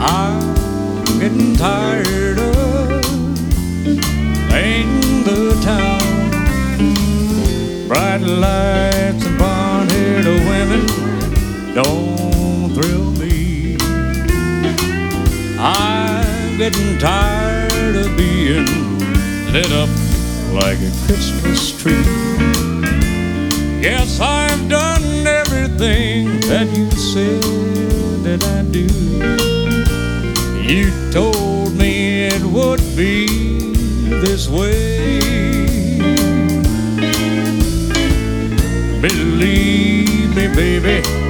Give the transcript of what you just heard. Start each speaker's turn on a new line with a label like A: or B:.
A: I'm getting tired of playing the town. Bright lights and blonde-haired women don't thrill me. I'm getting tired of being lit up like a Christmas tree. Yes, I've done everything that you said that I do. You told me it would be this way. Believe me, baby,